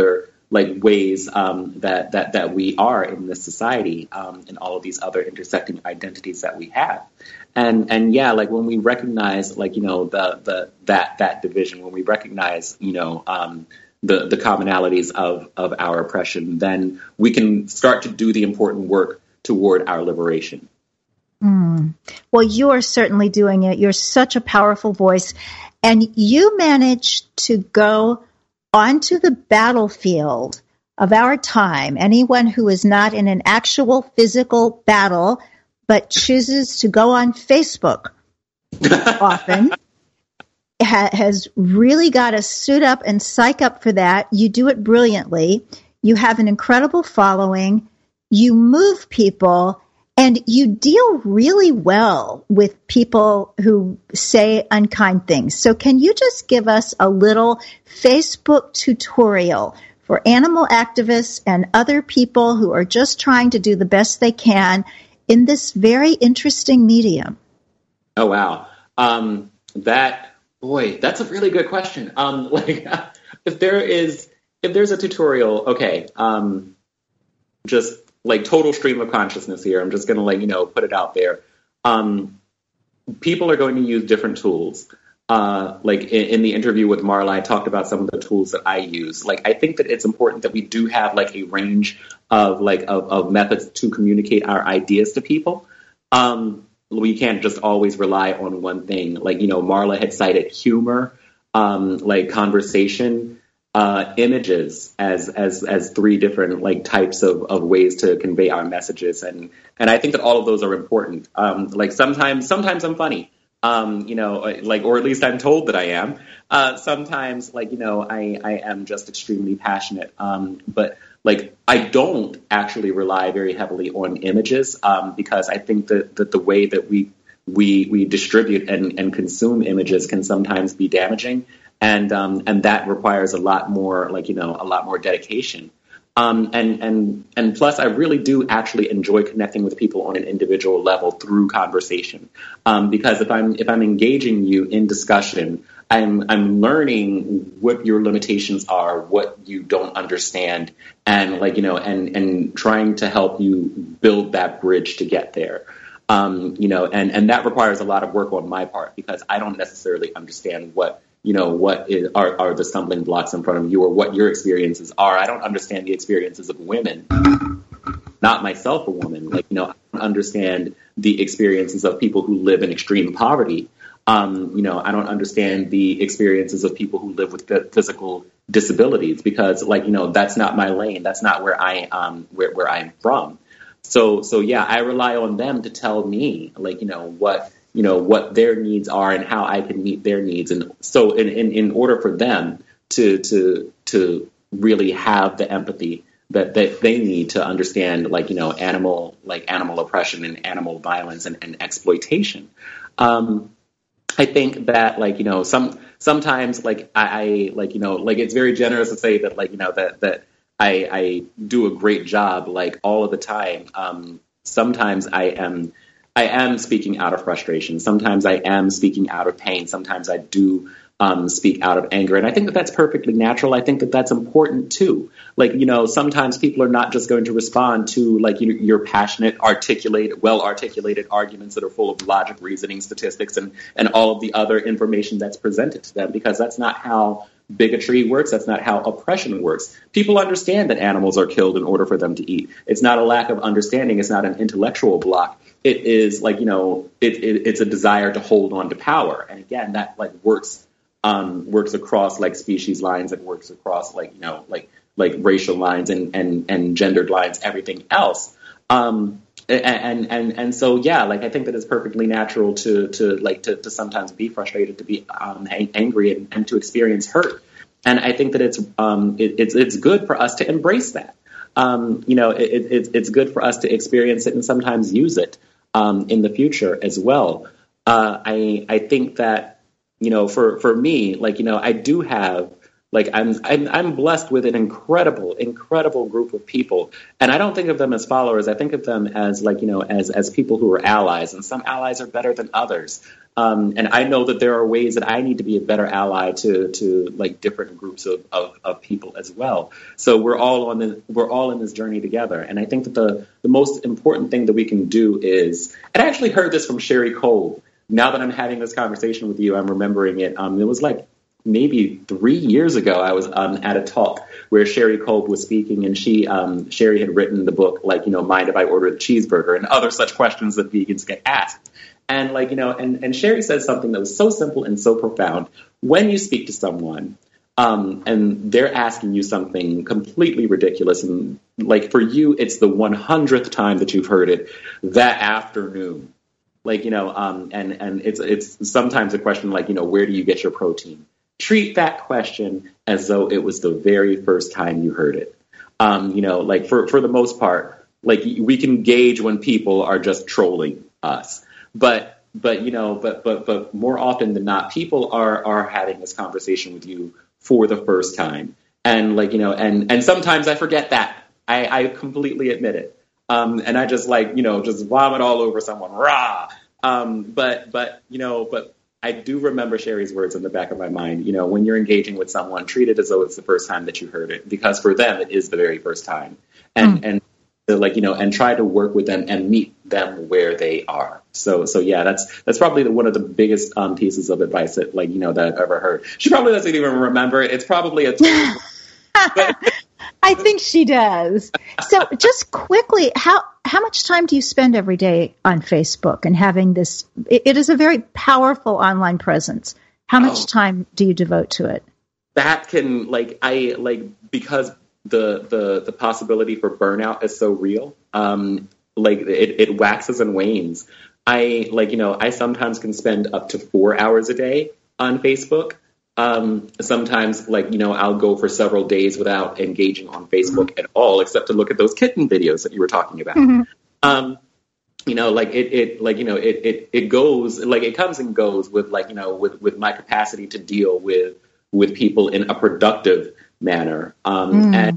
like ways um, that that that we are in this society, um, and all of these other intersecting identities that we have. And and yeah, like when we recognize, like, you know, the the that that division, when we recognize, you know, um, the the commonalities of of our oppression, then we can start to do the important work toward our liberation. Mm. Well, you are certainly doing it. You're such a powerful voice, and you managed to go onto the battlefield of our time. Anyone who is not in an actual physical battle, but chooses to go on Facebook often, ha- has really got to suit up and psych up for that. You do it brilliantly. You have an incredible following. You move people, and you deal really well with people who say unkind things. So can you just give us a little Facebook tutorial for animal activists and other people who are just trying to do the best they can in this very interesting medium? Oh, wow. Um, that, boy, that's a really good question. Um, like, if there is, if there's a tutorial, okay, um, just like total stream of consciousness here. I'm just going to, like, you know, put it out there. Um, people are going to use different tools. Uh, like in, in the interview with Marla, I talked about some of the tools that I use. Like, I think that it's important that we do have like a range of like of, of methods to communicate our ideas to people. Um, we can't just always rely on one thing. Like, you know, Marla had cited humor, um, like conversation, uh, images as as as three different like types of, of ways to convey our messages, and and I think that all of those are important. Um, like sometimes sometimes I'm funny. Um, you know, like, or at least I'm told that I am. Uh, sometimes, like, you know, I, I am just extremely passionate. Um, but, like, I don't actually rely very heavily on images um, because I think that, that the way that we we we distribute and, and consume images can sometimes be damaging. And um, and that requires a lot more, like, you know, a lot more dedication. Um, and, and, and plus, I really do actually enjoy connecting with people on an individual level through conversation. Um, because if I'm, if I'm engaging you in discussion, I'm, I'm learning what your limitations are, what you don't understand, and like, you know, and, and trying to help you build that bridge to get there. Um, you know, and, and that requires a lot of work on my part because I don't necessarily understand what you know, what is, are, are the stumbling blocks in front of you or what your experiences are. I don't understand the experiences of women, not myself a woman. Like, you know, I don't understand the experiences of people who live in extreme poverty. Um, you know, I don't understand the experiences of people who live with physical disabilities because, like, you know, that's not my lane. That's not where I um where, where I'm from. So, so yeah, I rely on them to tell me, like, you know, what you know, what their needs are and how I can meet their needs. And so in, in, in order for them to to to really have the empathy that, that they need to understand, like, you know, animal like animal oppression and animal violence and, and exploitation. Um, I think that, like, you know, some sometimes like I, I like, you know, like it's very generous to say that, like, you know, that that I, I do a great job like all of the time. Um, sometimes I am I am speaking out of frustration. Sometimes I am speaking out of pain. Sometimes I do um, speak out of anger. And I think that that's perfectly natural. I think that that's important, too. Like, you know, sometimes people are not just going to respond to, like, you know, your passionate, articulated, well-articulated arguments that are full of logic, reasoning, statistics, and, and all of the other information that's presented to them, because that's not how bigotry works. That's not how oppression works. People understand that animals are killed in order for them to eat. It's not a lack of understanding. It's not an intellectual block. It is like, you know, it, it, it's a desire to hold on to power. And again, that like works, um, works across like species lines. It works across like, you know, like, like racial lines and, and, and gendered lines, everything else. Um, and, and, and so, yeah, like, I think that it's perfectly natural to, to like, to, to sometimes be frustrated, to be um, angry and, and to experience hurt. And I think that it's, um, it, it's, it's good for us to embrace that. Um, you know, it, it, it's good for us to experience it and sometimes use it. Um, in the future as well. Uh, I I think that, you know, for, for me, like, you know, I do have Like I'm, I'm, I'm blessed with an incredible, incredible group of people, and I don't think of them as followers. I think of them as like you know, as as people who are allies, and some allies are better than others. Um, and I know that there are ways that I need to be a better ally to to like different groups of, of, of people as well. So we're all on the we're all in this journey together. And I think that the the most important thing that we can do is, and I actually heard this from Sherry Kolb. Now that I'm having this conversation with you, I'm remembering it. Um, it was like maybe three years ago, I was um, at a talk where Sherry Kolb was speaking, and she, um, Sherry had written the book, like, you know, Mind If I Order the Cheeseburger, and other such questions that vegans get asked. And like, you know, and, and Sherry said something that was so simple and so profound. When you speak to someone um, and they're asking you something completely ridiculous, and like for you, it's the one hundredth time that you've heard it that afternoon. Like, you know, um, and, and it's it's sometimes a question like, you know, where do you get your protein? Treat that question as though it was the very first time you heard it. Um, you know, like for, for the most part, like we can gauge when people are just trolling us. But but, you know, but but but more often than not, people are are having this conversation with you for the first time. And like, you know, and, and sometimes I forget that. I, I completely admit it. Um, and I just like, you know, just vomit all over someone. Rah! Um, but but, you know, but I do remember Sherry's words in the back of my mind. You know, when you're engaging with someone, treat it as though it's the first time that you heard it, because for them, it is the very first time. And, mm. and like, you know, and try to work with them and meet them where they are. So, so yeah, that's, that's probably the, one of the biggest um, pieces of advice that, like, you know, that I've ever heard. She probably doesn't even remember it. It's probably a but, I think she does. So just quickly, how how much time do you spend every day on Facebook and having this? It, it is a very powerful online presence. How much oh, time do you devote to it? That can like I like because the the the possibility for burnout is so real. Um, like it, it waxes and wanes. I like you know I sometimes can spend up to four hours a day on Facebook. Um, sometimes, like, you know, I'll go for several days without engaging on Facebook at all, except to look at those kitten videos that you were talking about. Mm-hmm. Um, you know, like it, it, like, you know, it, it, it goes, like it comes and goes with, like, you know, with, with my capacity to deal with, with people in a productive manner. Um, mm. and,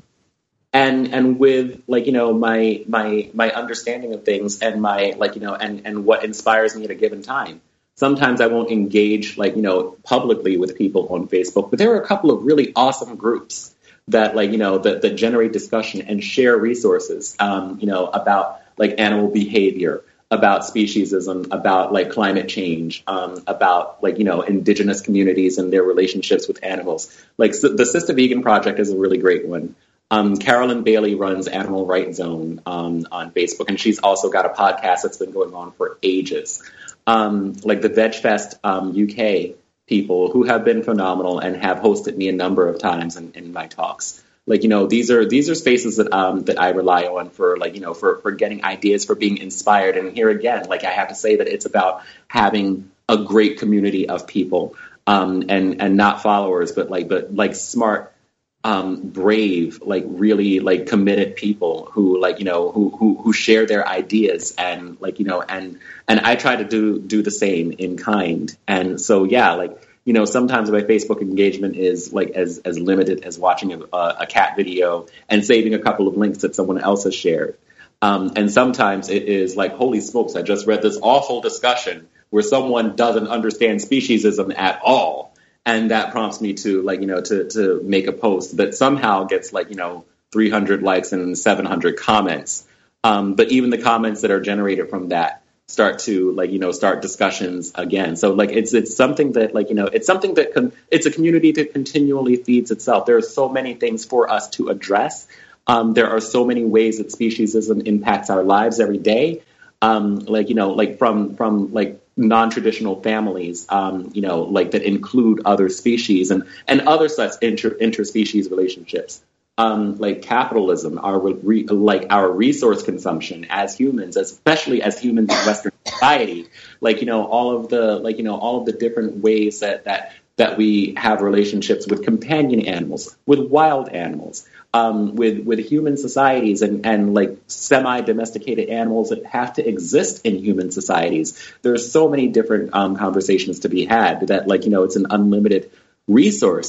and, and with, like, you know, my, my, my understanding of things and my, like, you know, and, and what inspires me at a given time. Sometimes I won't engage, like, you know, publicly with people on Facebook, but there are a couple of really awesome groups that, like, you know, that, that generate discussion and share resources, um, you know, about, like, animal behavior, about speciesism, about, like, climate change, um, about, like, you know, indigenous communities and their relationships with animals. Like, so the Sister Vegan Project is a really great one. Um, Carolyn Bailey runs Animal Rights Zone um, on Facebook, and she's also got a podcast that's been going on for ages. Um, like the VegFest um, U K people who have been phenomenal and have hosted me a number of times in, in my talks. Like, you know, these are these are spaces that um, that I rely on for, like, you know, for, for getting ideas, for being inspired. And here again, like, I have to say that it's about having a great community of people um, and and not followers, but like but like smart, Um, brave, like really like committed people who like, you know, who, who, who share their ideas and like, you know, and, and I try to do, do the same in kind. And so, yeah, like, you know, sometimes my Facebook engagement is like as, as limited as watching a, a cat video and saving a couple of links that someone else has shared. Um, and sometimes it is like, holy smokes, I just read this awful discussion where someone doesn't understand speciesism at all. And that prompts me to, like, you know, to, to make a post that somehow gets, like, you know, three hundred likes and seven hundred comments. Um, but even the comments that are generated from that start to, like, you know, start discussions again. So, like, it's it's something that, like, you know, it's something that con- it's a community that continually feeds itself. There are so many things for us to address. Um, there are so many ways that speciesism impacts our lives every day. Um, like, you know, like from from like non-traditional families, um, you know, like that include other species and, and other such inter, interspecies relationships, um, like capitalism, our re, like our resource consumption as humans, especially as humans in Western society, like, you know, all of the like, you know, all of the different ways that that that we have relationships with companion animals, with wild animals. Um, with with human societies and, and like semi-domesticated animals that have to exist in human societies. There's so many different um, conversations to be had that, like, you know, it's an unlimited resource.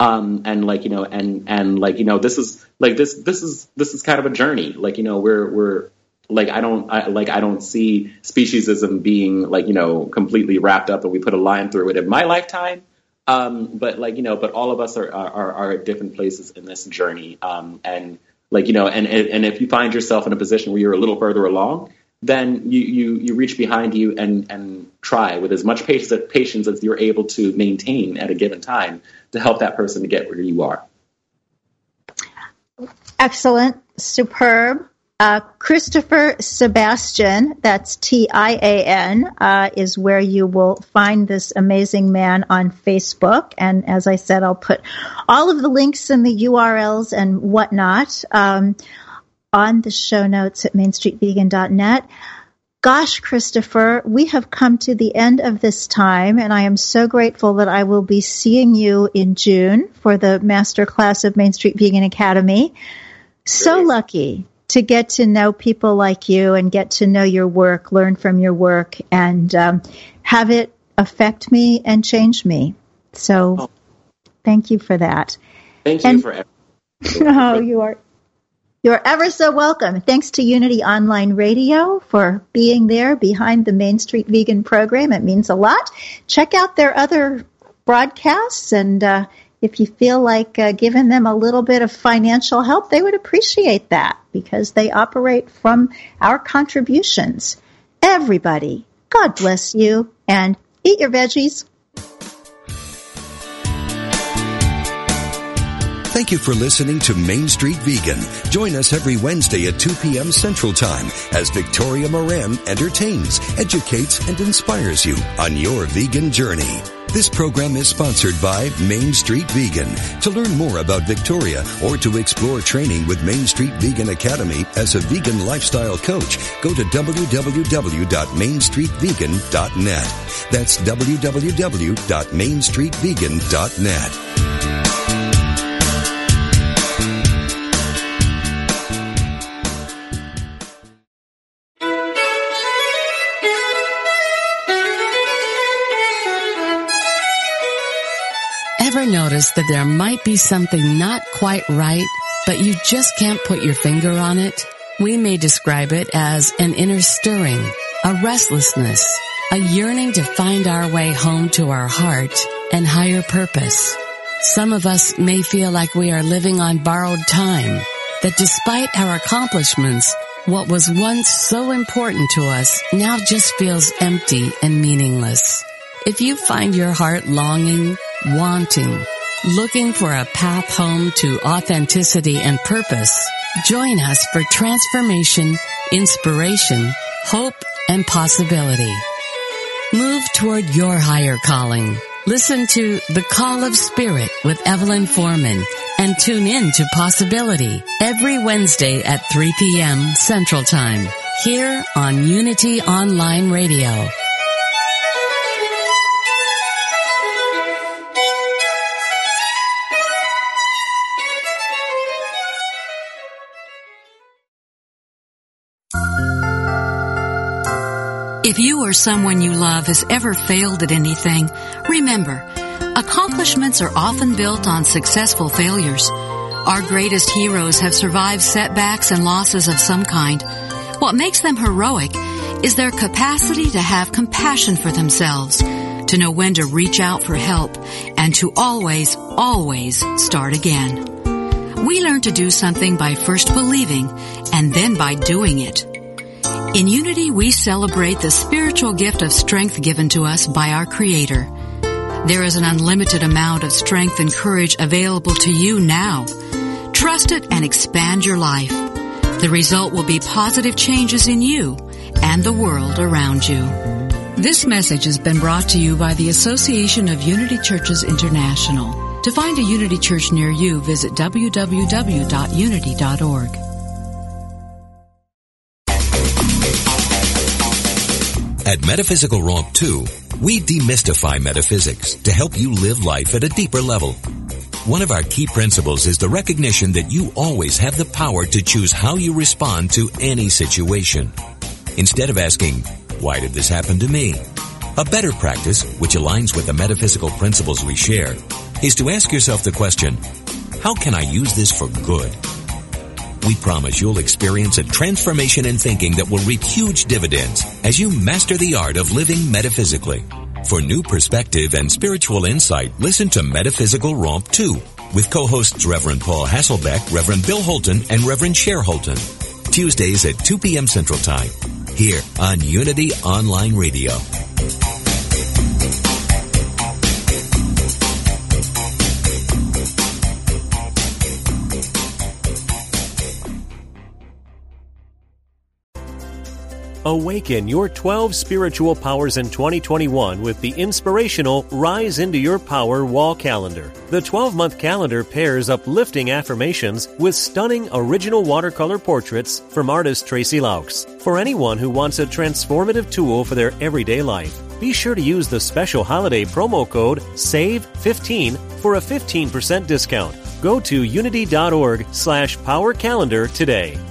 Um, and like, you know, and, and like, you know, this is like, this, this is, this is kind of a journey. Like, you know, we're, we're like, I don't, I, like, I don't see speciesism being like, you know, completely wrapped up and we put a line through it in my lifetime. Um, but like, you know, but all of us are, are, are at different places in this journey. Um, and like, you know, and, and if you find yourself in a position where you're a little further along, then you, you, you reach behind you and, and try with as much patience, patience as you're able to maintain at a given time to help that person to get where you are. Excellent. Superb. Uh, Christopher Sebastian, that's T I A N, uh, is where you will find this amazing man on Facebook. And as I said, I'll put all of the links and the U R Ls and whatnot um, on the show notes at main street vegan dot net. Gosh, Christopher, we have come to the end of this time, and I am so grateful that I will be seeing you in June for the master class of Main Street Vegan Academy. So Great. Lucky to get to know people like you and get to know your work, learn from your work, and um, have it affect me and change me. So oh. Thank you for that. Thank you and, for everything. Oh, you are You're ever so welcome. Thanks to Unity Online Radio for being there behind the Main Street Vegan program. It means a lot. Check out their other broadcasts, and uh, if you feel like uh, giving them a little bit of financial help, they would appreciate that because they operate from our contributions. Everybody, God bless you, and eat your veggies. Thank you for listening to Main Street Vegan. Join us every Wednesday at two p.m. Central Time as Victoria Moran entertains, educates, and inspires you on your vegan journey. This program is sponsored by Main Street Vegan. To learn more about Victoria or to explore training with Main Street Vegan Academy as a vegan lifestyle coach, go to w w w dot main street vegan dot net. That's w w w dot main street vegan dot net. Ever notice that there might be something not quite right, but you just can't put your finger on it? We may describe it as an inner stirring, a restlessness, a yearning to find our way home to our heart and higher purpose. Some of us may feel like we are living on borrowed time, that despite our accomplishments, what was once so important to us now just feels empty and meaningless. If you find your heart longing, wanting, looking for a path home to authenticity and purpose, join us for transformation, inspiration, hope, and possibility. Move toward your higher calling. Listen to The Call of Spirit with Evelyn Foreman and tune in to Possibility every Wednesday at three p.m. Central Time here on Unity Online Radio. If you or someone you love has ever failed at anything, remember, accomplishments are often built on successful failures. Our greatest heroes have survived setbacks and losses of some kind. What makes them heroic is their capacity to have compassion for themselves, to know when to reach out for help, and to always, always start again. We learn to do something by first believing and then by doing it. In Unity, we celebrate the spiritual gift of strength given to us by our Creator. There is an unlimited amount of strength and courage available to you now. Trust it and expand your life. The result will be positive changes in you and the world around you. This message has been brought to you by the Association of Unity Churches International. To find a Unity Church near you, visit w w w dot unity dot org. At Metaphysical Romp two, we demystify metaphysics to help you live life at a deeper level. One of our key principles is the recognition that you always have the power to choose how you respond to any situation. Instead of asking, why did this happen to me? A better practice, which aligns with the metaphysical principles we share, is to ask yourself the question, how can I use this for good? We promise you'll experience a transformation in thinking that will reap huge dividends as you master the art of living metaphysically. For new perspective and spiritual insight, listen to Metaphysical Romp two with co-hosts Reverend Paul Hasselbeck, Reverend Bill Holton, and Reverend Cher Holton. Tuesdays at two p.m. Central Time, here on Unity Online Radio. Awaken your twelve spiritual powers in twenty twenty-one with the inspirational Rise Into Your Power wall calendar. The twelve-month calendar pairs uplifting affirmations with stunning original watercolor portraits from artist Tracy Laux. For anyone who wants a transformative tool for their everyday life, be sure to use the special holiday promo code save fifteen for a fifteen percent discount. Go to unity.org slash power calendar today.